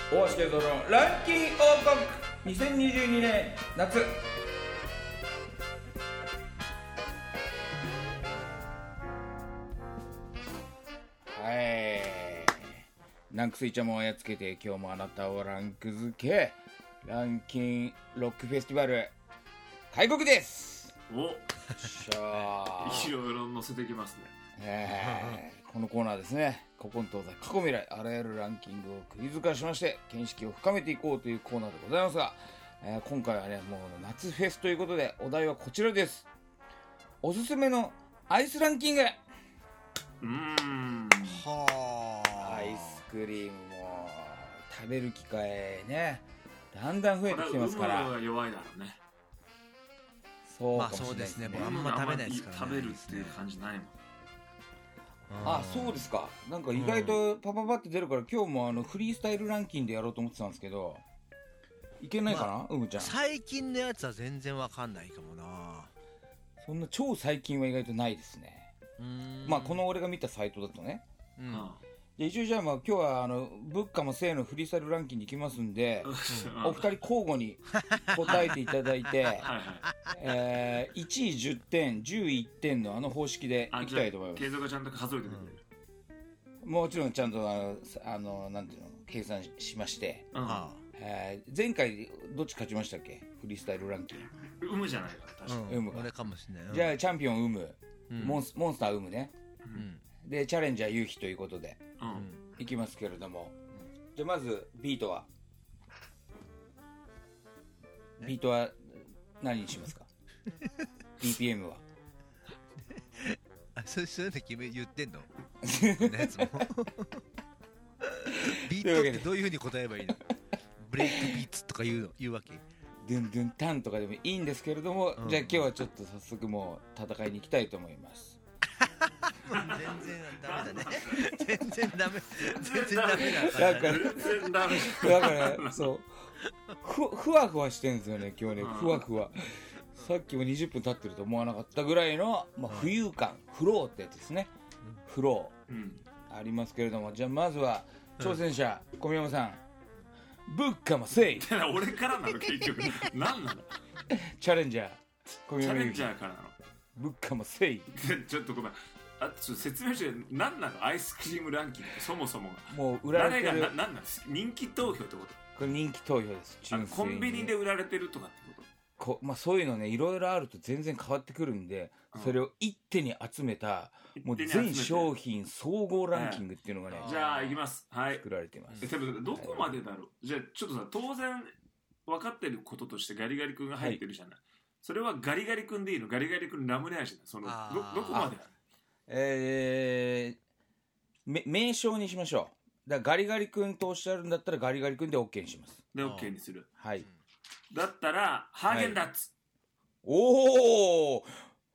大橋健三のランキン王国2022年夏。ランクスイチャモンをやっつけて今日もあなたをランク付けランキンロックフェスティバル開国です。 おしゃいろいろ載せてきますね。このコーナーですね、古今東西過去未来あらゆるランキングをクイズ化しまして見識を深めていこうというコーナーでございますが、今回はねもう夏フェスということでお題はこちらです。おすすめのアイスランキング。アイスクリームも食べる機会ねだんだん増えてきてますから。 これは弱いだろうね。 そうかもしれないですね。 僕あんま食べないですからね。 食べるっていう感じないもん。 あ、そうですか。なんか意外とパパパって出るから今日もフリースタイルランキングでやろうと思ってたんですけどいけないかな、うむちゃん。 最近のやつは全然わかんないかもな。 そんな超最近は意外とないですね。まあこの俺が見たサイトだとね。で一応じゃあまあ今日は物価も性のフリースタイルランキングに行きますんでお二人交互に答えていただいて1位10点11点の方式でいきたいと思います。 計算がちゃんと数えてくれる。 もちろんちゃんとなんていうの計算しまして、前回どっち勝ちましたっけ、フリースタイルランキング。 うむじゃないか確かに。 うむか。 俺かもしれない。 じゃあチャンピオンうむ、モンスターうむね。でチャレンジャー夕日ということでいきますけれども、じゃあまずビートは何にしますかBPM は。 そういうの言ってんのやつもビートってどういう風に答えればいいの？ブレイクビーツとか言うわけ？ ドゥンドゥンタンとかでもいいんですけれども、じゃあ今日はちょっと早速もう戦いに行きたいと思います。 全然ダメだね。全然ダメだからそうふわふわしてるんですよね今日ね。ふわふわ、さっきも20分経ってると思わなかったぐらいの、浮遊感、フローってやつですね。フロー、ありますけれども、じゃあまずは挑戦者、小宮山さん、ブッカマセイ。 俺からなの結局。何なの？ チャレンジャー小宮山チャレンジャーからなの。 ブッカマセイ。 ちょっとごめん、ちょっと説明して何なの？アイスクリームランキングってそもそもがもう売られてる。 誰が何なんです？人気投票ってこと？ これ人気投票です。 コンビニで売られてるとかってこと？ そういうのねいろいろあると全然変わってくるんで、それを一手に集めたもう全商品総合ランキングっていうのがね、 じゃあいきます。はい、 作られています。 でもどこまでだろう。じゃあちょっとさ、当然分かってることとしてガリガリ君が入ってるじゃない、それはガリガリ君でいいの？ガリガリ君ラムネ味だ。そのどこまである？ 名称にしましょう。だからガリガリ君とおっしゃるんだったらガリガリ君で OK にします。 で OK にする。 はい。 だったらハーゲンダッツ、 おお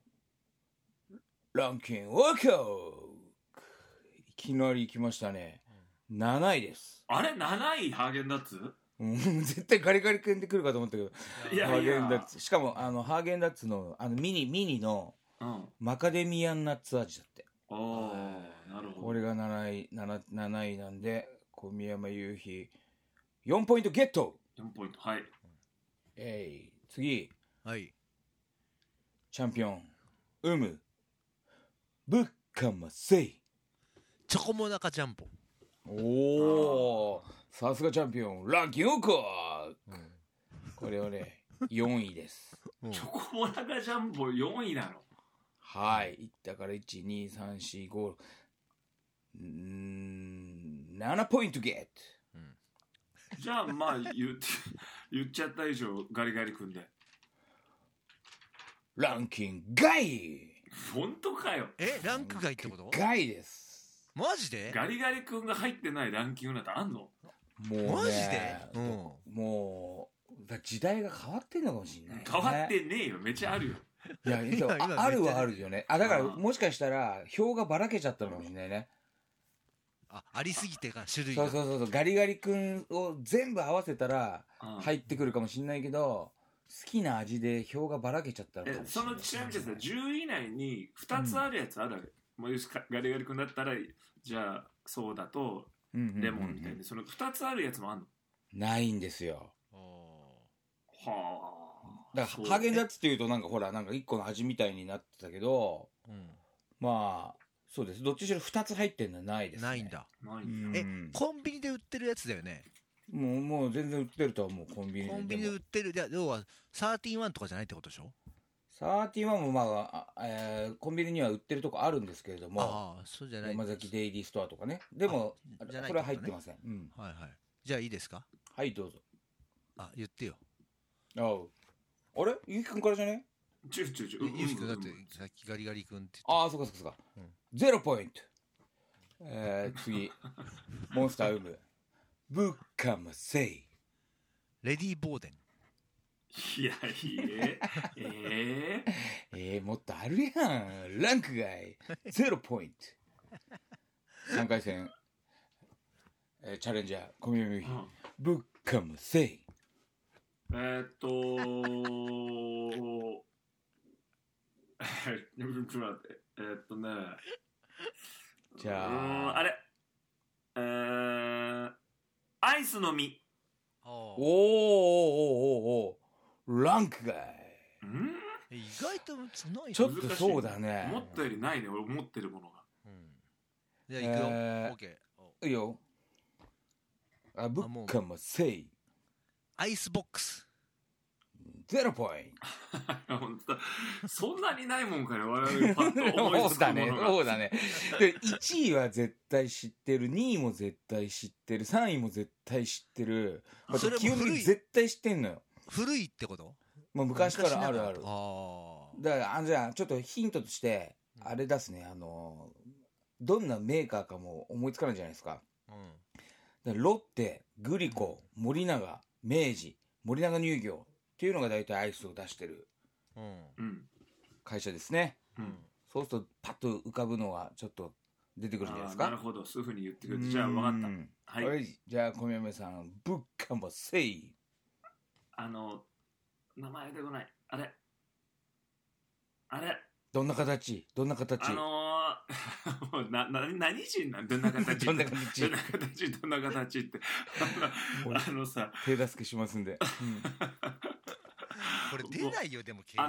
ランキングワーク、いきなり来ましたね。7位です。 あれ7位ハーゲンダッツ？ 絶対ガリガリ君で来るかと思ったけど、 いやハーゲンダッツ、しかもハーゲンダッツのミニのマカデミアンナッツ味だって。 なるほど。 これが7位なんで小宮山夕日4ポイントゲット。 4ポイント。はい。 次、 はい、 チャンピオンブッカマセイ。 チョコモナカジャンボ。 おお、さすがチャンピオンランキングか、これはね4位です。 チョコモナカジャンボ4位なの？ はい、だから12345 7ポイントゲット。 じゃあまあ言っちゃった以上ガリガリ君でランキング外。 本当かよ。 ランク外ってこと？ 外です。 マジで？ ガリガリ君が入ってないランキングなんてあんの？ もうね、 マジで？ もう時代が変わってんのかもしれない、ね、 変わってねえよ、めっちゃあるよ。 いやあるはあるよね。だからもしかしたら票がばらけちゃったのかもしれないね。 ありすぎてか種類が。 そうガリガリ君を全部合わせたら入ってくるかもしれないけど、好きな味で票がばらけちゃったのかもしれない。 そのちなみにさ、10位以内に2つあるやつあるわけ、もうガリガリ君だったらじゃあソーダとレモンみたいな、その2つあるやつもあるの？ ないんですよ。 はあ。 だからハーゲンダッツっていうとなんかほらなんか1個の味みたいになってたけど、まあそうです。どっちにしろ2つ入ってるのはないですね。 ないんだ。 ないんだ。 コンビニで売ってるやつだよね。 もう全然売ってるとは思う。コンビニで売ってる。要は13-1とかじゃないってことでしょ。 13もまあ、コンビニには売ってるとこあるんですけれども、 そうじゃない。 山崎デイリーストアとかね。でもこれは入ってません。 はいはい。じゃあいいですか。 はいどうぞ。 言ってよ。 あれゆうきくんからじゃね。 ゆうきくんだってさっきガリガリ君って言って。そうか。0ポイント。次モンスターウムブッカマセイレディーボーデン。 いやもっとあるやん。ランク外0ポイント。3回戦、チャレンジャー小宮山由紀ブッカマセイ。 ちょっと待って。 じゃああれアイスの実。 おランク外。 意外とない。 ちょっとそうだね。 思ったよりないね。俺持ってるものが。 じゃあ行くよ。オッケー。いいよ。ブッカマセイ。 アイスボックス。 0ポイント。本当だ。そんなにないもんかね。我々パッと思いつくものが。 そうだね。で1位は絶対知ってる、2位も絶対知ってる、3位も絶対知ってる。 それ基本的に絶対知ってんのよ。 古いってこと？ 昔からあるある。だからじゃあちょっとヒントとしてあれ出すね。どんなメーカーかも思いつかないじゃないですか。ロッテ、グリコ、森永、明治、森永乳業っていうのが大体アイスを出してる会社ですね。そうするとパッと浮かぶのはちょっと出てくるんじゃないですか。 なるほど、そういうふうに言ってくれて、じゃあ分かった。 はい。じゃあ小宮山さん、ブッカマセイ。 名前出てこない。あれどんな形何人なんどんな形どんな形ってさ手助けしますんで、 これ出ないよ。でも名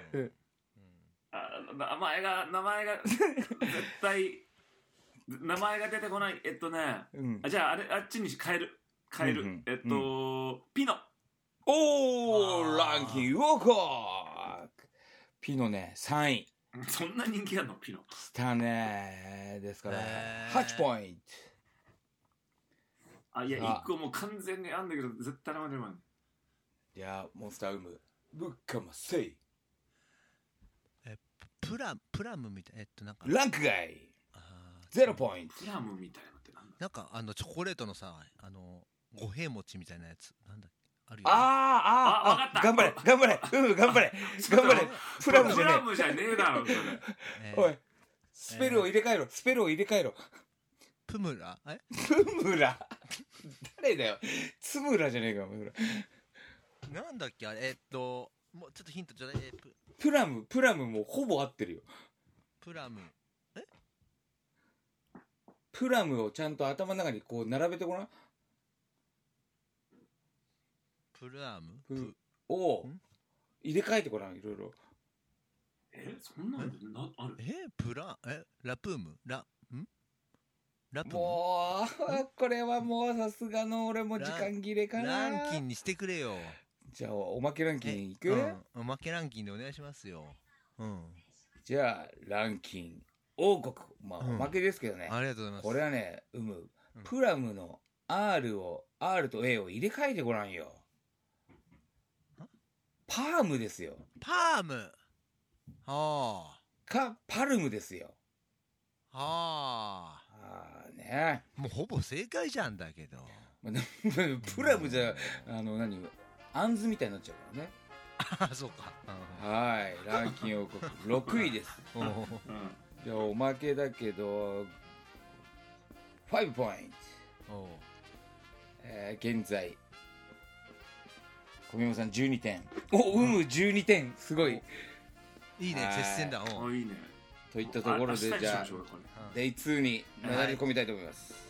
前が絶対名前が出てこない。じゃああっちに変える。ピノ。 ランキングウォークピノね、3位。 そんな人気あるの？ピノ来たね。ですから8ポイント。いや1個もう完全にあんだけど絶対名前出ない。 いやモンスターウムブッカマセイ。 プラムみたいなんかランク外0ポイント。 プラムみたいなってなんかチョコレートのさ五平餅みたいなやつなんだっけあるよ、 ね。わかった。 頑張れ。頑張れ。プラムじゃねえだろ。 おい、スペルを入れ替えろ。 プムラ？ 誰だよ。ツムラじゃねえか。 なんだっけあれ。もうちょっとヒントちょうだい。 プラムもほぼ合ってるよ。 プラムをちゃんと頭の中にこう並べてごらん。 プラムを入れ替えてごらん。いろいろ。 そんなんある？ ラプームもうこれはもうさすがの俺も時間切れかな。 ランキンにしてくれよ。 じゃあおまけランキンいく？ おまけランキンでお願いしますよ。 じゃあランキン王国、おまけですけどね。 ありがとうございます。 これはねプラムの R と A を入れ替えてごらんよ。パームですよ。 パームかパルムですよ。ね。 もうほぼ正解じゃんだけど。 プラムじゃあんずみたいになっちゃうからね。 そうか。 はい、ランキング王国6位です。じゃあおまけだけど5ポイント。現在小宮山さん12点。12点。すごいいいね。接戦だ。 いいね。 といったところでじゃあデイ2になだれ込みたいと思います。